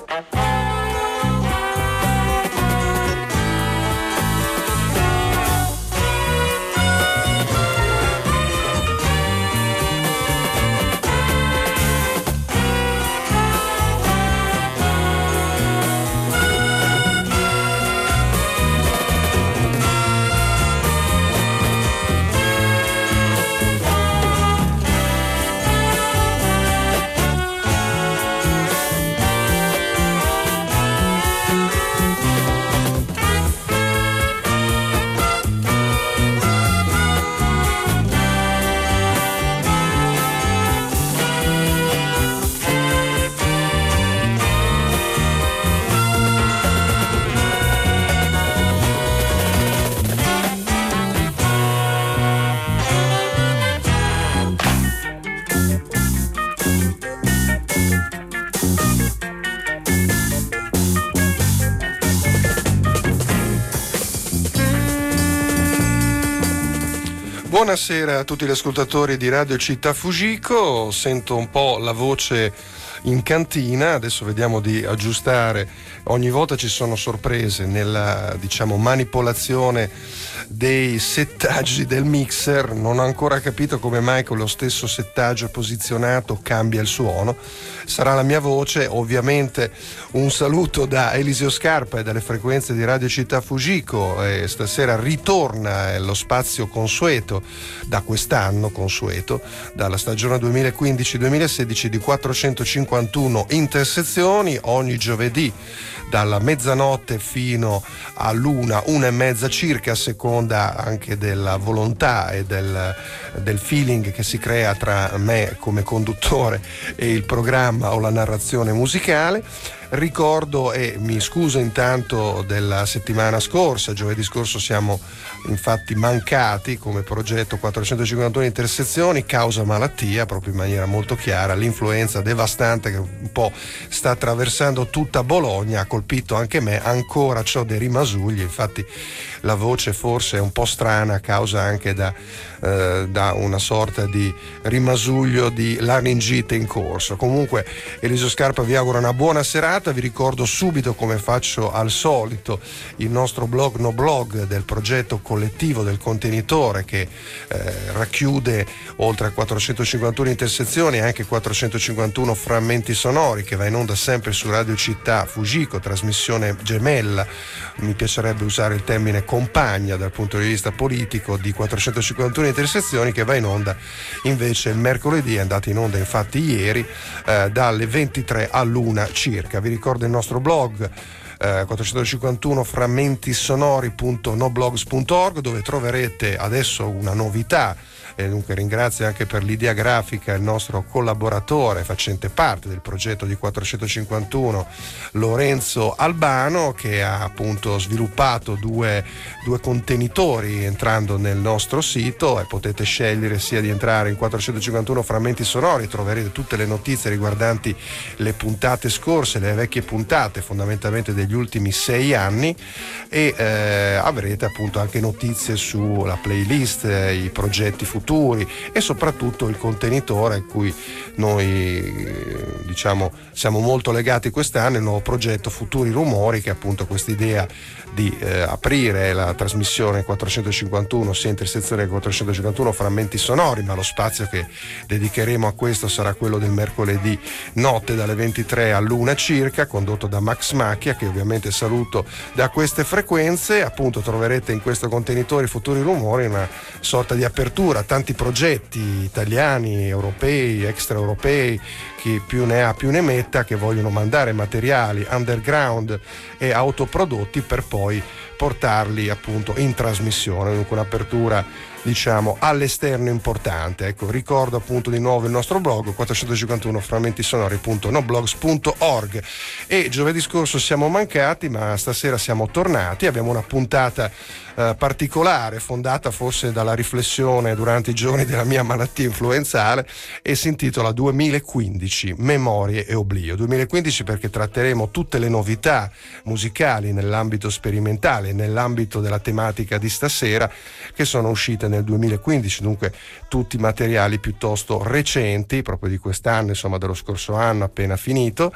Buonasera a tutti gli ascoltatori di Radio Città Fujiko. Sento un po' la voce in cantina, adesso vediamo di aggiustare. Ogni volta ci sono sorprese nella, diciamo, manipolazione dei settaggi del mixer. Non ho ancora capito come mai con lo stesso settaggio posizionato cambia il suono. Sarà la mia voce. Ovviamente un saluto da Eliseo Scarpa e dalle frequenze di Radio Città Fujiko. Stasera ritorna lo spazio consueto, da quest'anno consueto, dalla stagione 2015-2016 di 451 intersezioni ogni giovedì dalla mezzanotte fino all'una e mezza circa, a seconda anche della volontà e del feeling che si crea tra me come conduttore e il programma o la narrazione musicale. Ricordo e mi scuso intanto della settimana scorsa, giovedì scorso siamo infatti mancati come progetto 451 intersezioni causa malattia, proprio in maniera molto chiara. L'influenza devastante che un po' sta attraversando tutta Bologna ha colpito anche me, ancora c'ho dei rimasugli, infatti la voce forse è un po' strana a causa anche da una sorta di rimasuglio di laringite in corso. Comunque Eliseo Scarpa vi augura una buona serata. Vi ricordo subito, come faccio al solito, il nostro blog no blog del progetto collettivo del contenitore che racchiude oltre a 451 intersezioni anche 451 frammenti sonori, che va in onda sempre su Radio Città Fujiko, trasmissione gemella, mi piacerebbe usare il termine compagna dal punto di vista politico, di 451 intersezioni, che va in onda invece il mercoledì, è andata in onda infatti ieri dalle 23 all'1 circa. Vi ricordo il nostro blog 451 frammentisonori.noblogs.org, dove troverete adesso una novità. Dunque ringrazio anche per l'idea grafica il nostro collaboratore facente parte del progetto di 451, Lorenzo Albano, che ha appunto sviluppato due contenitori entrando nel nostro sito, e potete scegliere sia di entrare in 451 frammenti sonori, troverete tutte le notizie riguardanti le puntate scorse, le vecchie puntate fondamentalmente degli ultimi 6 anni, e avrete appunto anche notizie sulla playlist, i progetti futuri e soprattutto il contenitore a cui noi diciamo siamo molto legati quest'anno, il nuovo progetto Futuri Rumori, che è appunto quest'idea di aprire la trasmissione 451 sia intersezione 451 frammenti sonori, ma lo spazio che dedicheremo a questo sarà quello del mercoledì notte dalle 23 all'1 circa, condotto da Max Macchia, che ovviamente saluto da queste frequenze. Appunto troverete in questo contenitore Futuri Rumori una sorta di apertura a tanti progetti italiani, europei, extraeuropei, chi più ne ha più ne metta, che vogliono mandare materiali underground e autoprodotti per poi portarli appunto in trasmissione. Dunque un'apertura diciamo all'esterno importante. Ecco, ricordo appunto di nuovo il nostro blog 451 frammentisonori.noblogs.org. E giovedì scorso siamo mancati, ma stasera siamo tornati. Abbiamo una puntata particolare, fondata forse dalla riflessione durante i giorni della mia malattia influenzale, e si intitola 2015 Memorie e Oblio. 2015 perché tratteremo tutte le novità musicali nell'ambito sperimentale, nell'ambito della tematica di stasera, che sono uscite nel 2015, dunque tutti materiali piuttosto recenti, proprio di quest'anno, insomma dello scorso anno appena finito,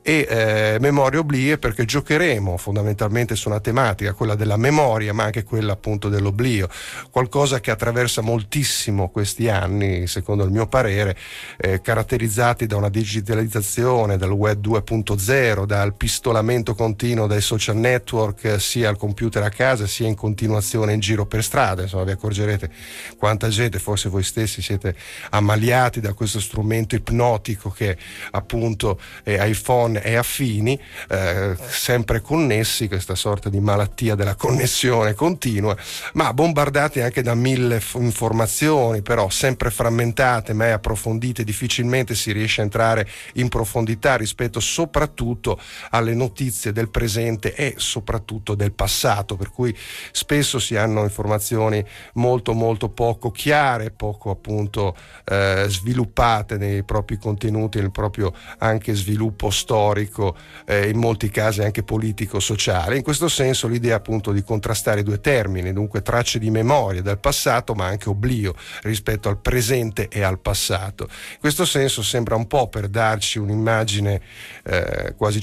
e Memorie Obblie, perché giocheremo fondamentalmente su una tematica, quella della memoria, ma anche quella appunto dell'oblio, qualcosa che attraversa moltissimo questi anni, secondo il mio parere, caratterizzati da una digitalizzazione, dal web 2.0, dal pistolamento continuo dai social network, sia al computer a casa sia in continuazione in giro per strada. Insomma, vi accorgerete quanta gente, forse voi stessi siete ammaliati da questo strumento ipnotico che appunto iPhone e affini, sempre connessi, questa sorta di malattia della connessione continua, ma bombardati anche da mille informazioni, però sempre frammentate, mai approfondite. Difficilmente si riesce a entrare in profondità rispetto soprattutto alle notizie del presente e soprattutto del passato, per cui spesso si hanno informazioni molto molto poco chiare, poco appunto sviluppate nei propri contenuti, nel proprio anche sviluppo storico, in molti casi anche politico-sociale. In questo senso l'idea appunto di contrastare i due termini, dunque tracce di memoria del passato ma anche oblio rispetto al presente e al passato. In questo senso sembra un po', per darci un'immagine quasi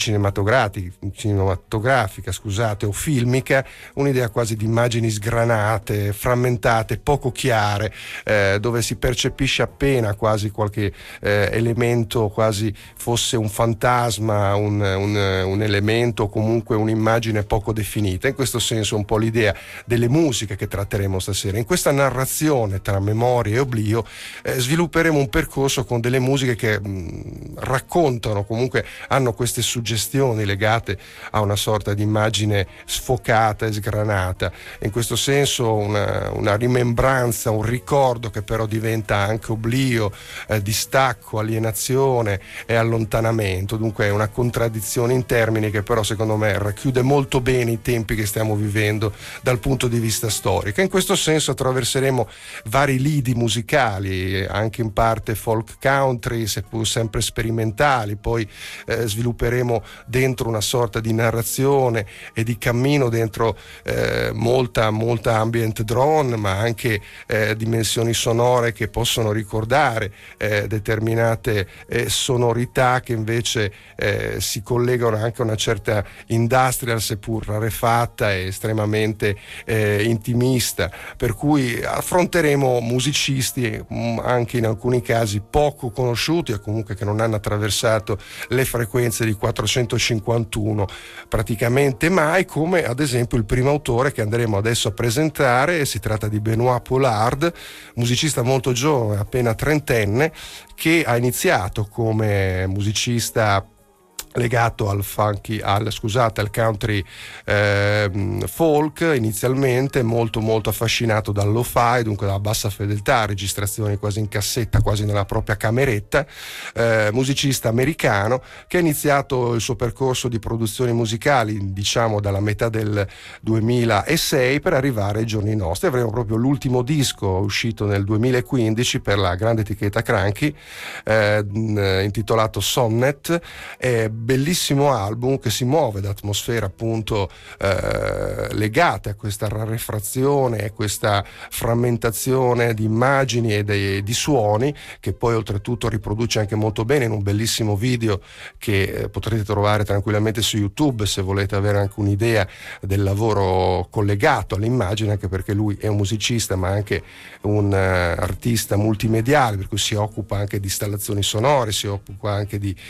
cinematografica, scusate, o filmica, un'idea quasi di immagini sgranate, frammentate, poco chiare, dove si percepisce appena quasi qualche elemento, quasi fosse un fantasma, un elemento, o comunque un'immagine poco definita. In questo senso un po' l'idea delle musiche che tratteremo stasera. In questa narrazione tra memoria e oblio svilupperemo un percorso con delle musiche che raccontano, comunque hanno queste suggestioni legate a una sorta di immagine sfocata e sgranata. In questo senso una rimembranza, un ricordo che però diventa anche oblio, distacco, alienazione e allontanamento. Dunque è una contraddizione in termini che però secondo me racchiude molto bene i tempi che stiamo vivendo dal punto di vista storico. In questo senso attraverseremo vari lidi musicali, anche in parte folk country, seppur sempre sperimentali. Poi svilupperemo dentro una sorta di narrazione e di cammino dentro molta ambient drone, ma anche dimensioni sonore che possono ricordare determinate sonorità che invece si collegano anche a una certa industrial, seppur rarefatta e estremamente intimista, per cui affronteremo musicisti anche in alcuni casi poco conosciuti o comunque che non hanno attraversato le frequenze di 451 praticamente mai, come ad esempio il primo autore che andremo adesso a presentare. Si tratta di Benoît Pollard, musicista molto giovane, appena trentenne, che ha iniziato come musicista legato al country folk inizialmente, molto molto affascinato dal lo-fi, dunque dalla bassa fedeltà, registrazioni quasi in cassetta, quasi nella propria cameretta, musicista americano che ha iniziato il suo percorso di produzioni musicali diciamo dalla metà del 2006 per arrivare ai giorni nostri. Avremo proprio l'ultimo disco uscito nel 2015 per la grande etichetta Cranky, intitolato Sonnet, bellissimo album che si muove da atmosfere appunto legate a questa rarefrazione e questa frammentazione di immagini e di suoni, che poi oltretutto riproduce anche molto bene in un bellissimo video che potrete trovare tranquillamente su YouTube se volete avere anche un'idea del lavoro collegato all'immagine, anche perché lui è un musicista ma anche un artista multimediale, per cui si occupa anche di installazioni sonore, si occupa anche di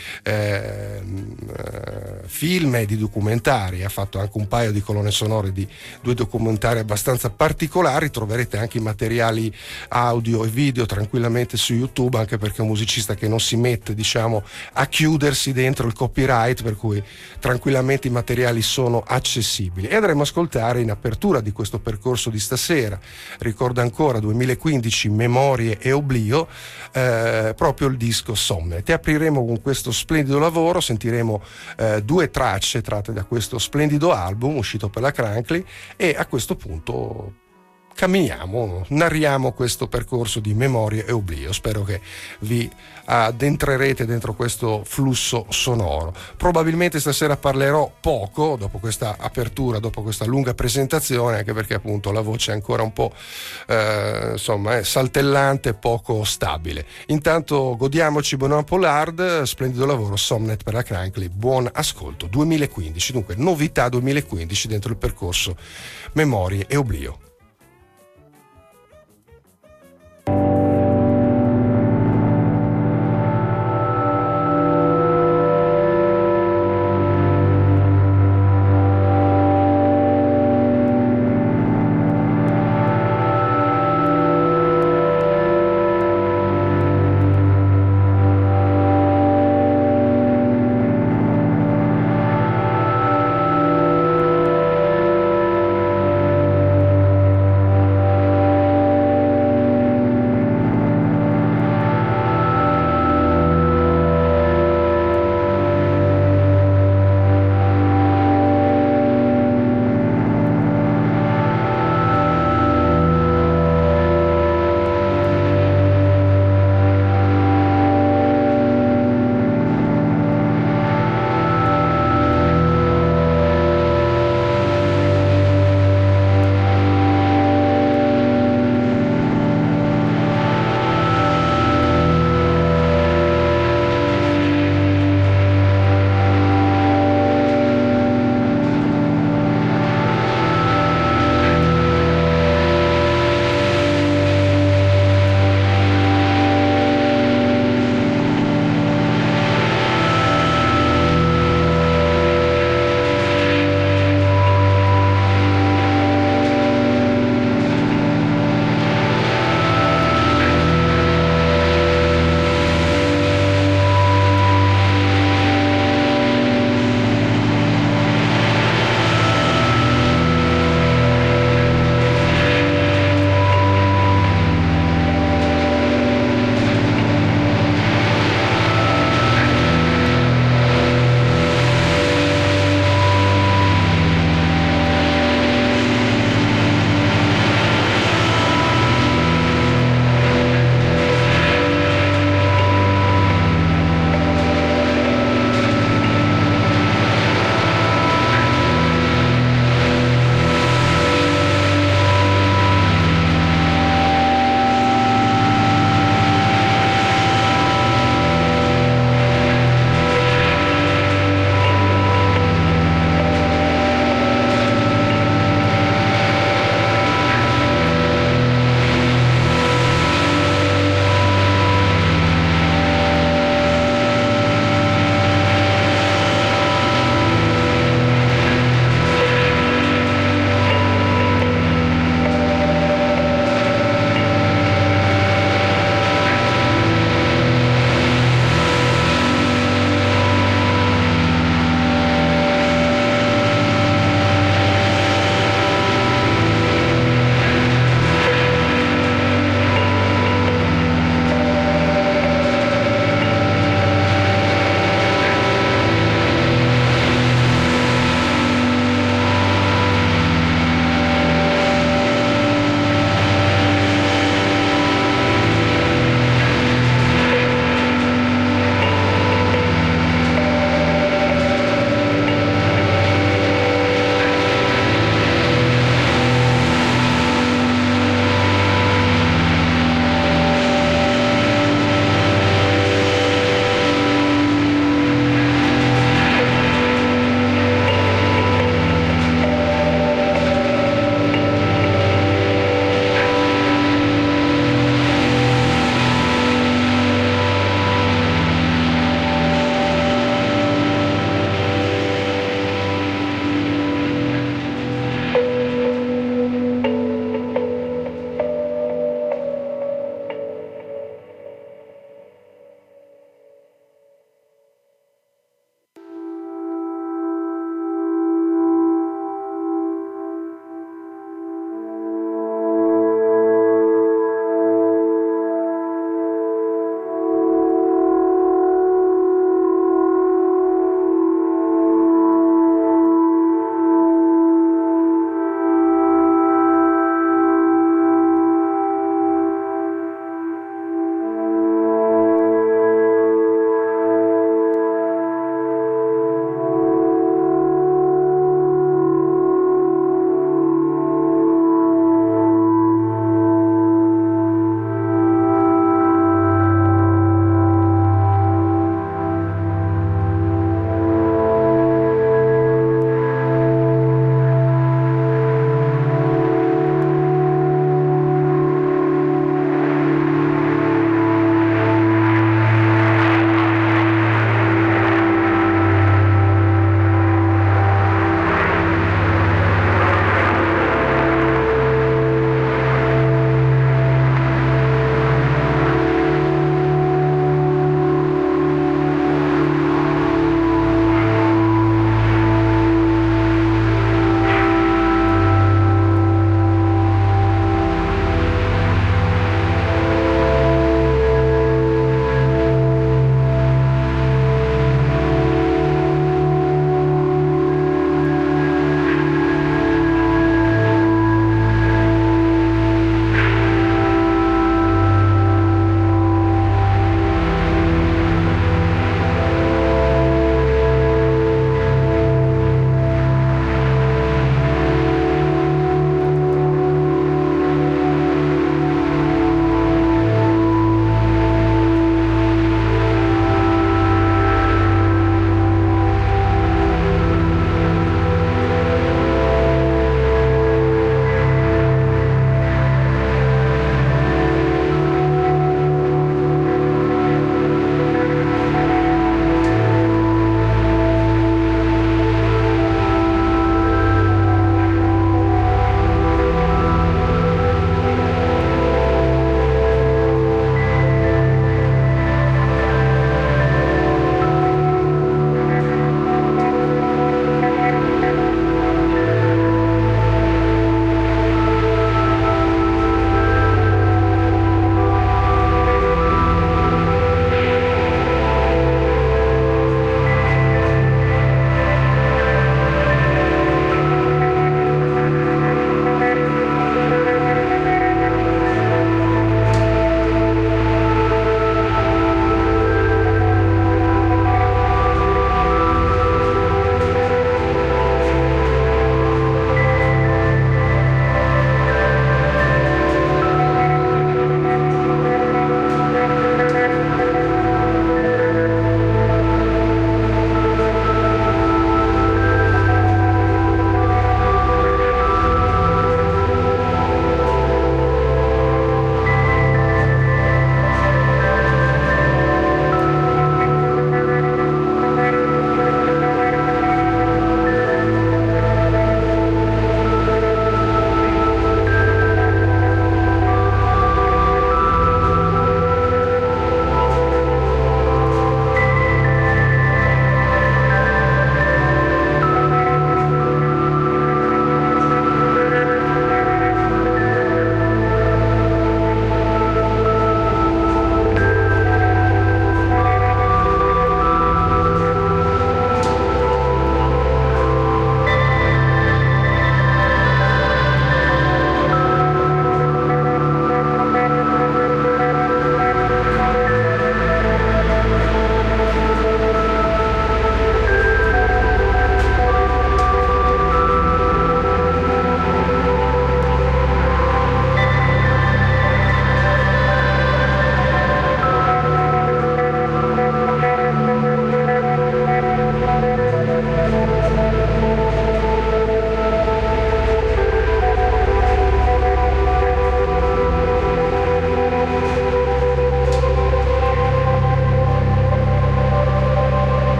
film e di documentari. Ha fatto anche un paio di colonne sonore di 2 documentari abbastanza particolari. Troverete anche i materiali audio e video tranquillamente su YouTube, anche perché è un musicista che non si mette diciamo a chiudersi dentro il copyright, per cui tranquillamente i materiali sono accessibili. E andremo a ascoltare in apertura di questo percorso di stasera, ricordo ancora 2015, Memorie e Oblio, proprio il disco Sonnet. E apriremo con questo splendido lavoro, sentiremo 2 tracce tratte da questo splendido album uscito per la Cranky, e a questo punto camminiamo, narriamo questo percorso di memoria e oblio. Spero che vi addentrerete dentro questo flusso sonoro. Probabilmente stasera parlerò poco dopo questa apertura, dopo questa lunga presentazione, anche perché appunto la voce è ancora un po' è saltellante, poco stabile. Intanto godiamoci Benoît Pollard, splendido lavoro, Somnet per la Crankley, buon ascolto. 2015, dunque novità 2015 dentro il percorso memorie e oblio.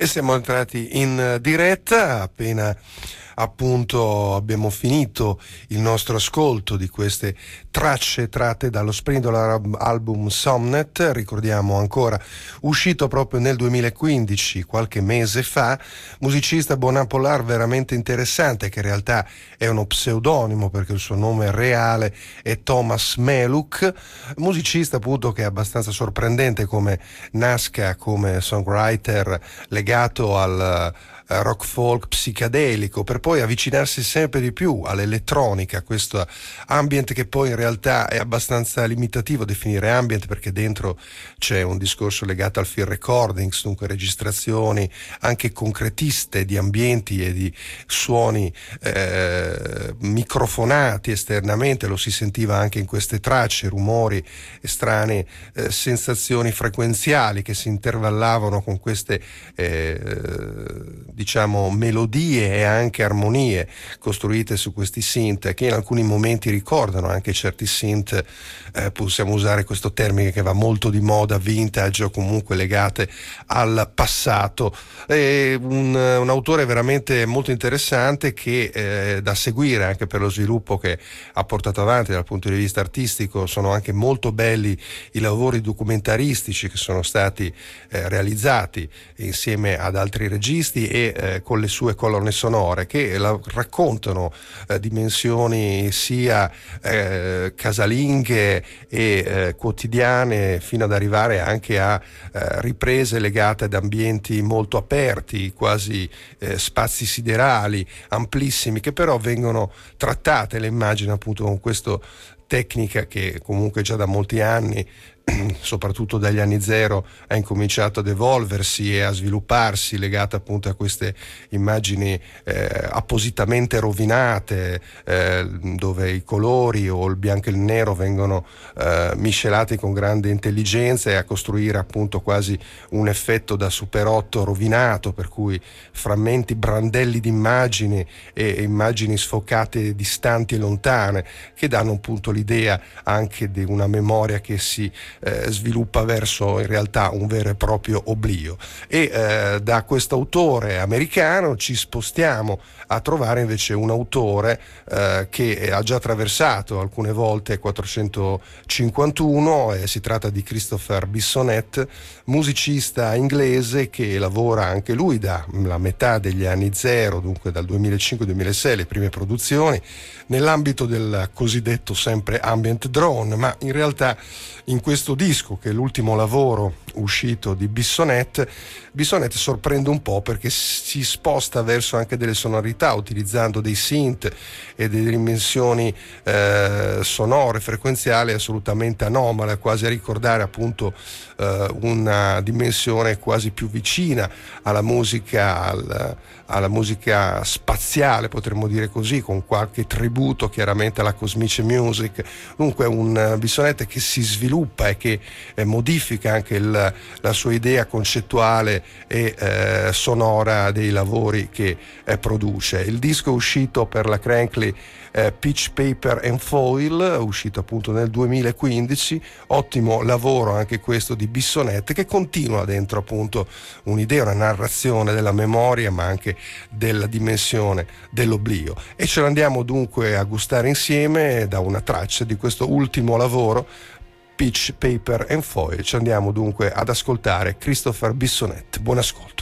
E siamo entrati in diretta appena appunto abbiamo finito il nostro ascolto di queste tracce tratte dallo splendido album Somnet. Ricordiamo ancora, uscito proprio nel 2015, qualche mese fa. Musicista Bonapolar veramente interessante, che in realtà è uno pseudonimo perché il suo nome reale è Thomas Meluk. Musicista appunto che è abbastanza sorprendente come nasca come songwriter legato al rock folk psichedelico, per poi avvicinarsi sempre di più all'elettronica, questo ambient che poi in realtà è abbastanza limitativo definire ambient, perché dentro c'è un discorso legato al field recordings, dunque registrazioni anche concretiste di ambienti e di suoni microfonati esternamente, lo si sentiva anche in queste tracce, rumori strane, sensazioni frequenziali che si intervallavano con queste diciamo melodie e anche armonie costruite su questi synth, che in alcuni momenti ricordano anche certi synth, possiamo usare questo termine che va molto di moda, vintage, o comunque legate al passato. È un autore veramente molto interessante che da seguire anche per lo sviluppo che ha portato avanti dal punto di vista artistico. Sono anche molto belli i lavori documentaristici che sono stati realizzati insieme ad altri registi e con le sue colonne sonore che raccontano dimensioni sia casalinghe e quotidiane, fino ad arrivare anche a riprese legate ad ambienti molto aperti, quasi spazi siderali amplissimi, che però vengono trattate, le immagini appunto con questa tecnica che comunque già da molti anni, soprattutto dagli anni zero, ha incominciato ad evolversi e a svilupparsi, legata appunto a queste immagini appositamente rovinate, dove i colori o il bianco e il nero vengono miscelati con grande intelligenza, e a costruire appunto quasi un effetto da Super 8 rovinato, per cui frammenti, brandelli di immagini e immagini sfocate, distanti e lontane, che danno appunto l'idea anche di una memoria che si sviluppa verso in realtà un vero e proprio oblio. E da questo autore americano ci spostiamo a trovare invece un autore che ha già attraversato alcune volte 451, si tratta di Christopher Bissonette, musicista inglese che lavora anche lui dalla metà degli anni zero, dunque dal 2005-2006, le prime produzioni nell'ambito del cosiddetto sempre ambient drone, ma in realtà in questo disco, che è l'ultimo lavoro uscito di Bissonette sorprende un po' perché si sposta verso anche delle sonorità, utilizzando dei synth e delle dimensioni sonore, frequenziali assolutamente anomale, quasi a ricordare appunto una dimensione quasi più vicina alla musica, alla musica spaziale, potremmo dire così, con qualche tributo chiaramente alla cosmic music. Dunque un Bissonette che si sviluppa e che modifica anche la sua idea concettuale e sonora dei lavori che produce. Il disco è uscito per la Crankley Pitch Paper and Foil, uscito appunto nel 2015, ottimo lavoro anche questo di Bissonette, che continua dentro appunto un'idea, una narrazione della memoria, ma anche della dimensione dell'oblio, e ce l'andiamo dunque a gustare insieme da una traccia di questo ultimo lavoro, Pitch Paper and Foil. Ci andiamo dunque ad ascoltare Christopher Bissonette. Buon ascolto.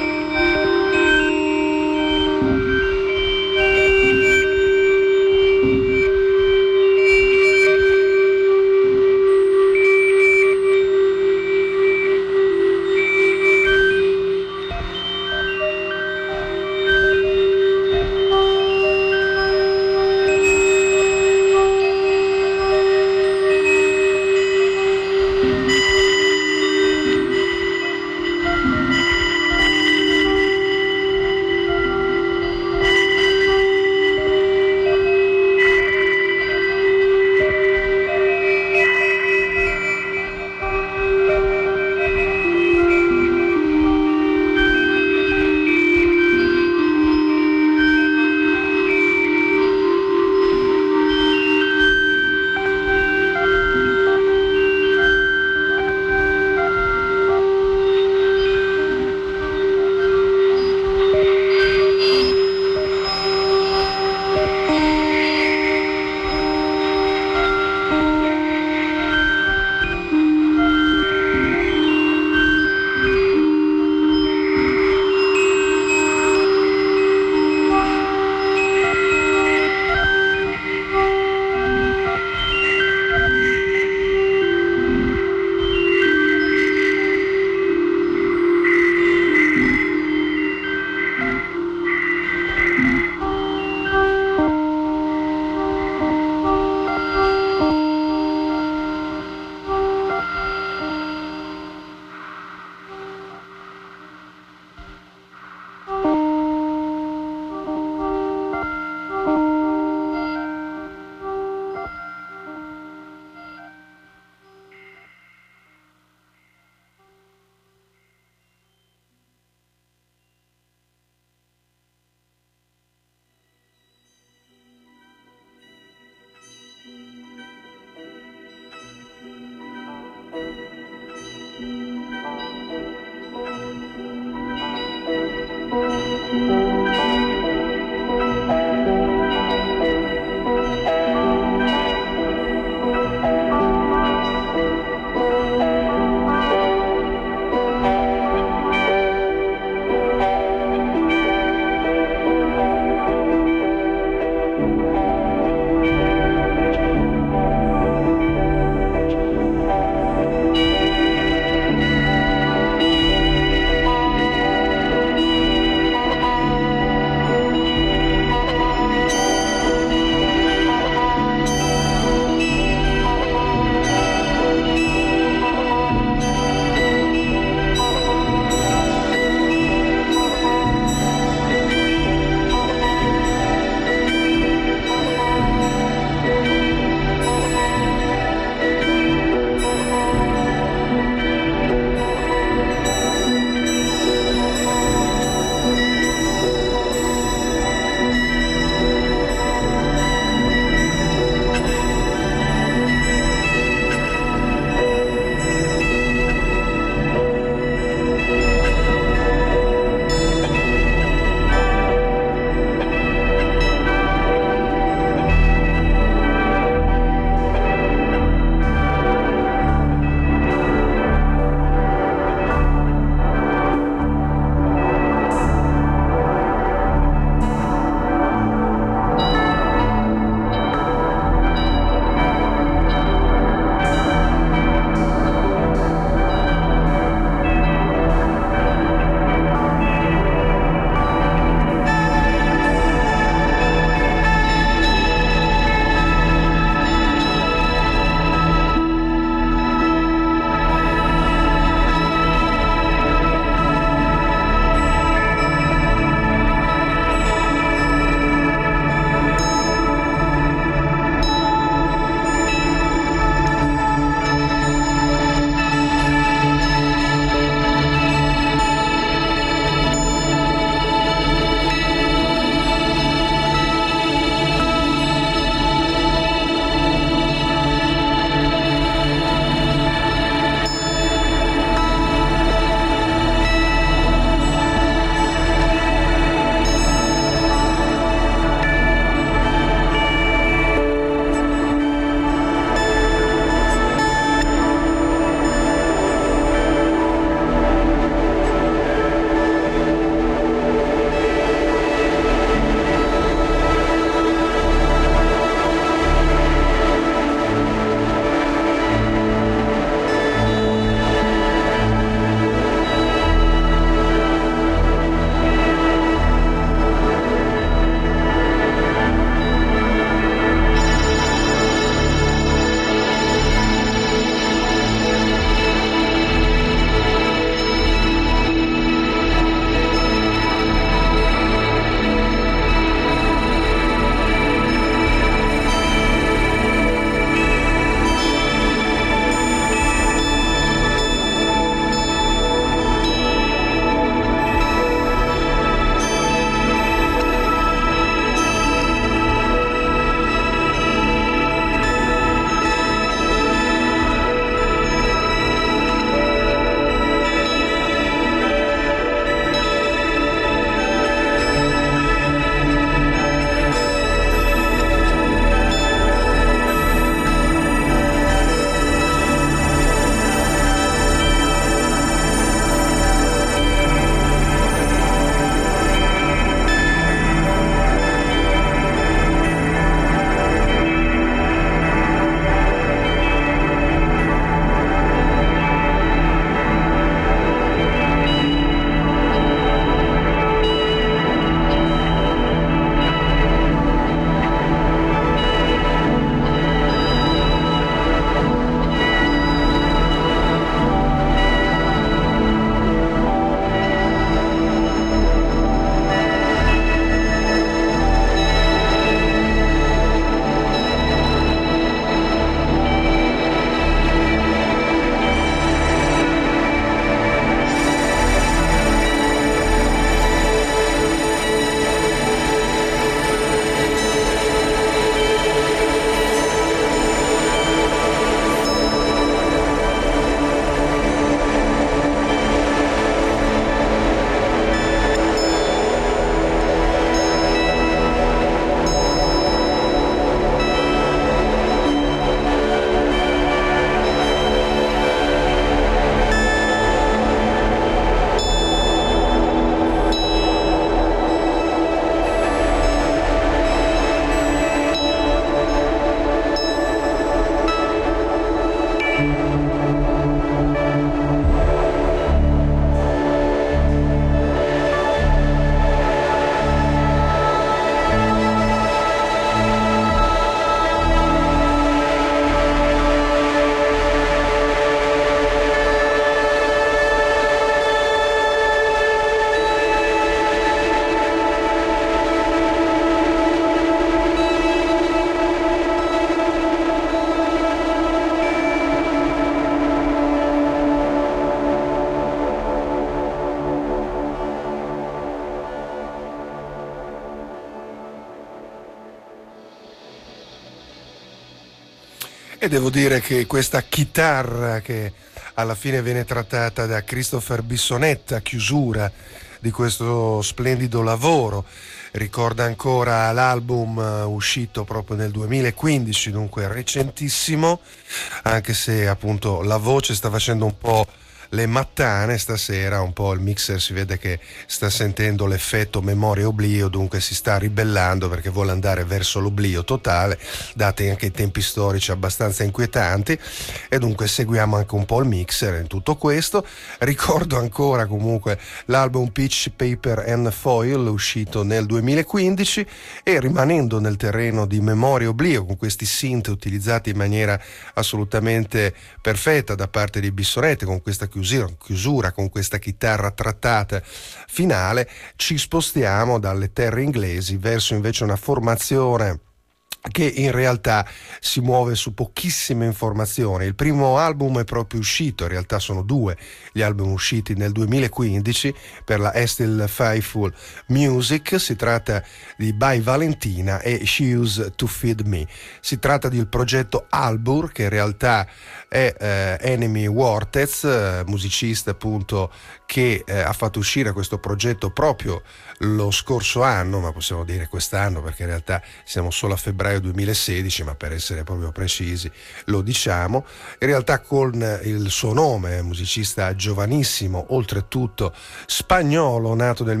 E devo dire che questa chitarra che alla fine viene trattata da Christopher Bissonette a chiusura di questo splendido lavoro ricorda ancora l'album uscito proprio nel 2015, dunque recentissimo, anche se appunto la voce sta facendo un po' le mattane stasera, un po' il mixer si vede che sta sentendo l'effetto memoria oblio, dunque si sta ribellando perché vuole andare verso l'oblio totale, dati anche i tempi storici abbastanza inquietanti, e dunque seguiamo anche un po' il mixer in tutto questo. Ricordo ancora comunque l'album Pitch, Paper and Foil uscito nel 2015, e rimanendo nel terreno di memoria oblio con questi synth utilizzati in maniera assolutamente perfetta da parte di Bissonette, con questa chiusura, con questa chitarra trattata finale, ci spostiamo dalle terre inglesi verso invece una formazione che in realtà si muove su pochissime informazioni. Il primo album è proprio uscito, in realtà sono due gli album usciti nel 2015 per la Still Faithful Music. Si tratta di By Valentina e She Used to Feed Me. Si tratta del progetto Albur, che in realtà è Enemy Wartez, musicista appunto che ha fatto uscire questo progetto proprio lo scorso anno, ma possiamo dire quest'anno perché in realtà siamo solo a febbraio 2016, ma per essere proprio precisi lo diciamo. In realtà con il suo nome, musicista giovanissimo, oltretutto spagnolo, nato nel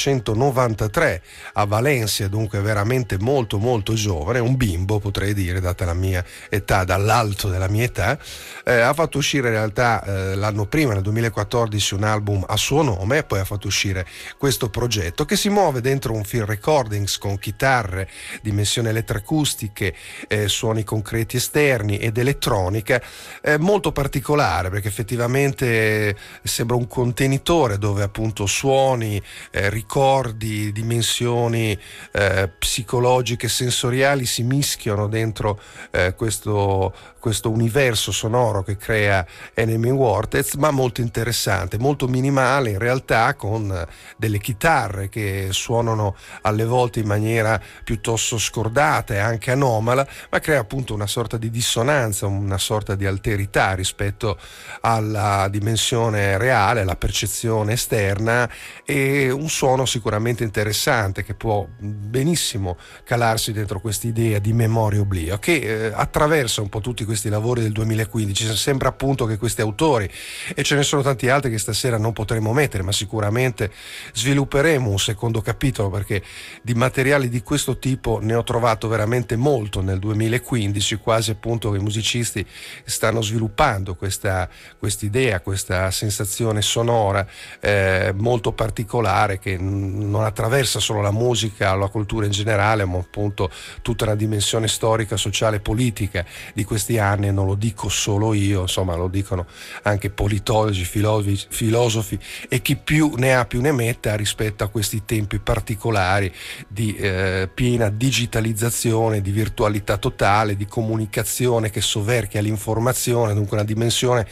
1993 a Valencia, dunque veramente molto molto giovane, un bimbo potrei dire data la mia età, dall'alto della mia età. Ha fatto uscire in realtà l'anno prima, nel 2014, un album a suo nome, e poi ha fatto uscire questo progetto che si muove dentro un field recordings con chitarre, dimensioni elettroacustiche, suoni concreti esterni ed elettronica, molto particolare perché effettivamente sembra un contenitore dove appunto suoni, ricordi, dimensioni psicologiche, sensoriali si mischiano dentro questo universo sonoro che crea Enemy Wartez, ma molto interessante, molto minimale in realtà, con delle chitarre che suonano alle volte in maniera piuttosto scordata e anche anomala, ma crea appunto una sorta di dissonanza, una sorta di alterità rispetto alla dimensione reale, alla percezione esterna, e un suono sicuramente interessante che può benissimo calarsi dentro quest'idea di memoria oblio che attraversa un po' tutti questi lavori del 2015. Sembra appunto che questi autori, e ce ne sono tanti altri che stasera non potremo mettere, ma sicuramente svilupperemo un secondo capitolo, perché di materiali di questo tipo ne ho trovato veramente molto nel 2015, quasi appunto che i musicisti stanno sviluppando questa idea, questa sensazione sonora molto particolare che non attraversa solo la musica o la cultura in generale, ma appunto tutta una dimensione storica, sociale, politica di questi anni. E non lo dico solo io, insomma lo dicono anche politologi, filosofi e chi più ne ha più ne metta rispetto a questi tempi particolari di piena digitalizzazione, di virtualità totale, di comunicazione che soverchia l'informazione, dunque una dimensione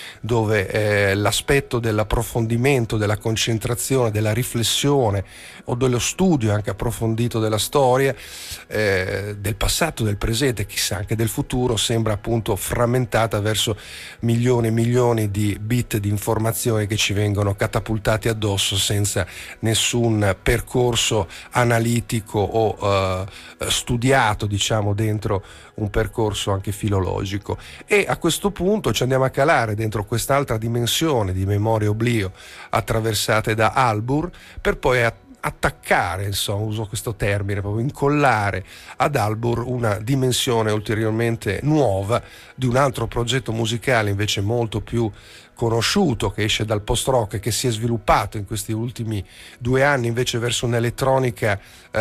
dove l'aspetto dell'approfondimento, della concentrazione, della riflessione o dello studio anche approfondito della storia, del passato, del presente, chissà anche del futuro, sembra appunto frammentata verso milioni e milioni di bit di informazioni che ci vengono catapultati addosso senza nessun percorso analitico o studiato, diciamo, dentro un percorso anche filologico. E a questo punto ci andiamo a calare dentro quest'altra dimensione di memoria oblio attraversate da Albur, per poi attaccare, insomma, uso questo termine, proprio incollare ad Albur una dimensione ulteriormente nuova di un altro progetto musicale invece molto più conosciuto, che esce dal post-rock e che si è sviluppato in questi ultimi 2 anni invece verso un'elettronica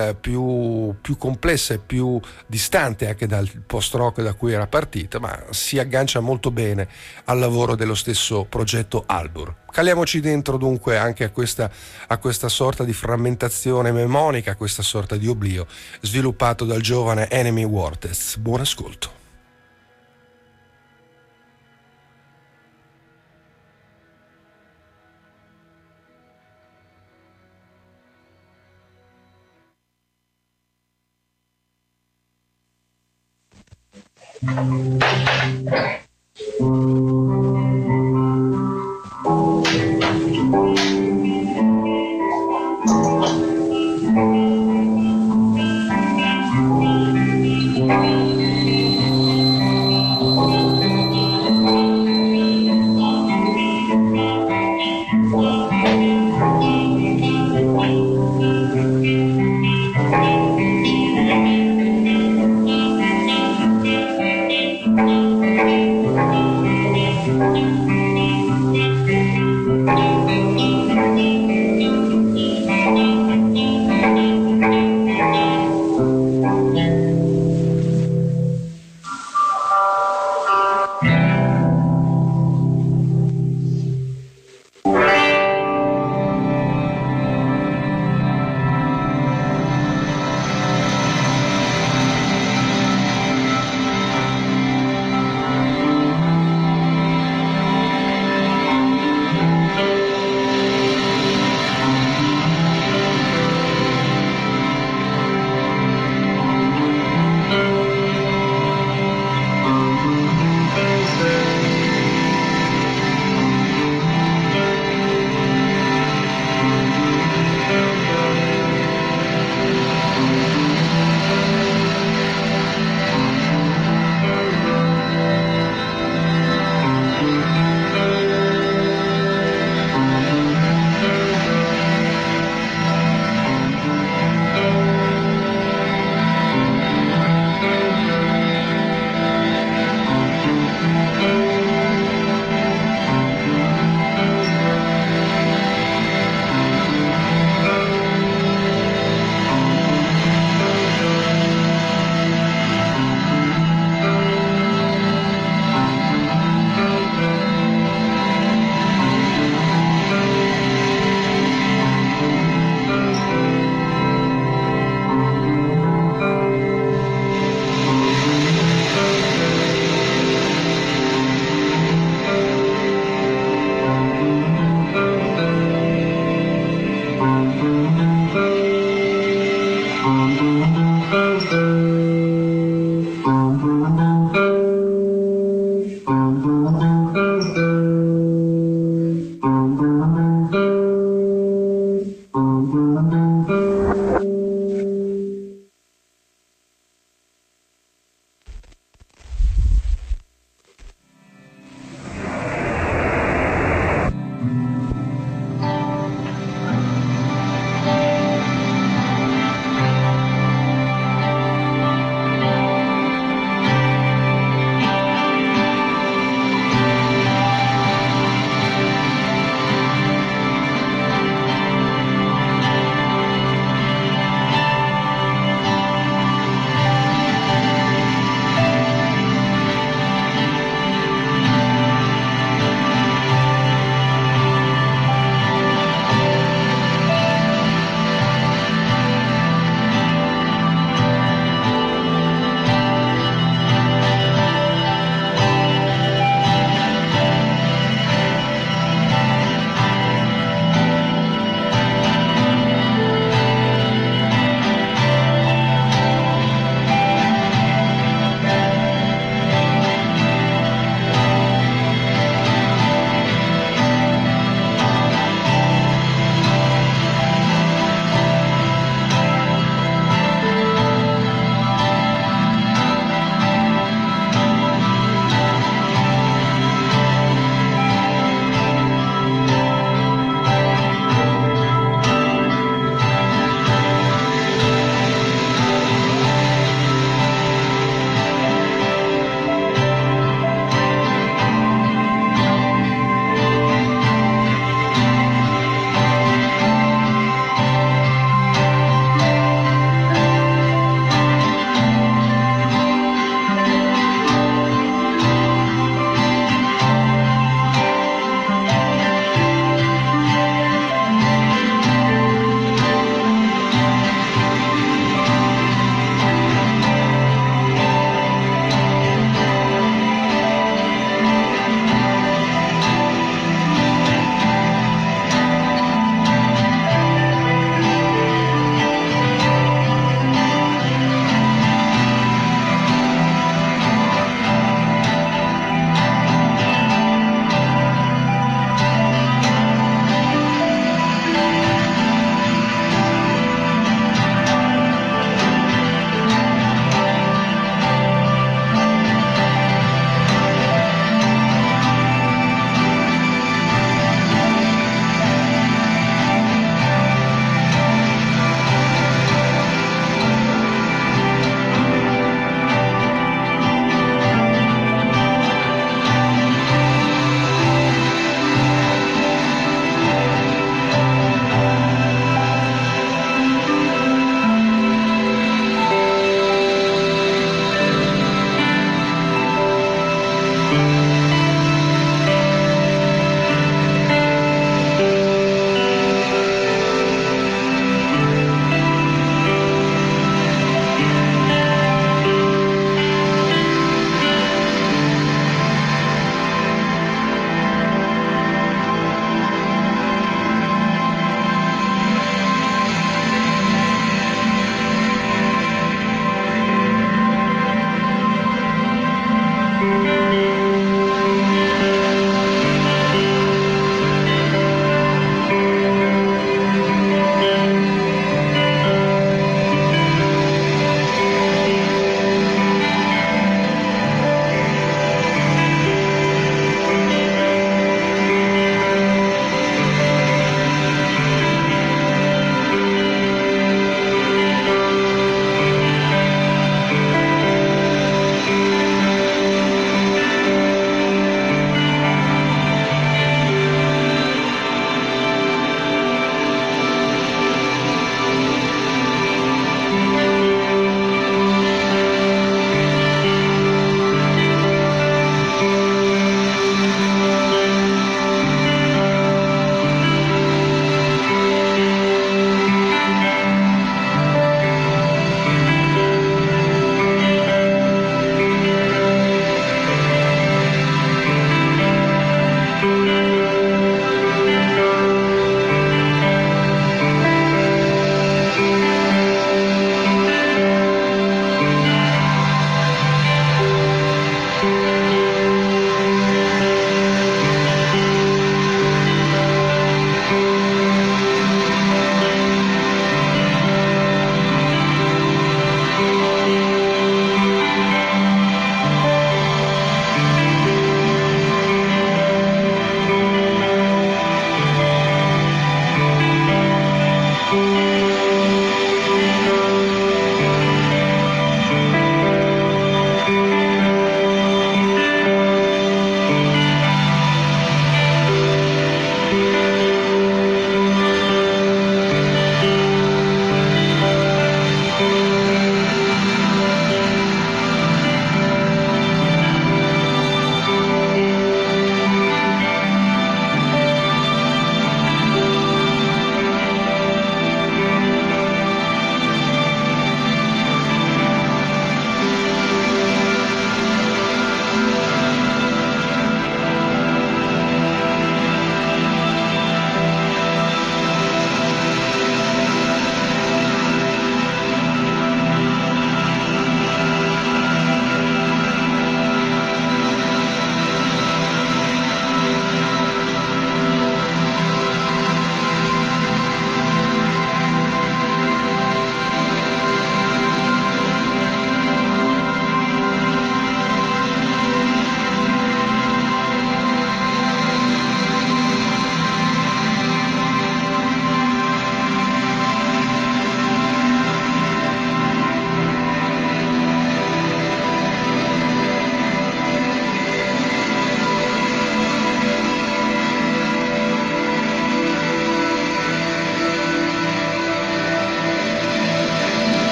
più complessa e più distante anche dal post-rock da cui era partita, ma si aggancia molto bene al lavoro dello stesso progetto Albur. Caliamoci dentro dunque anche a questa sorta di frammentazione mnemonica, a questa sorta di oblio sviluppato dal giovane Enemy Wartez. Buon ascolto.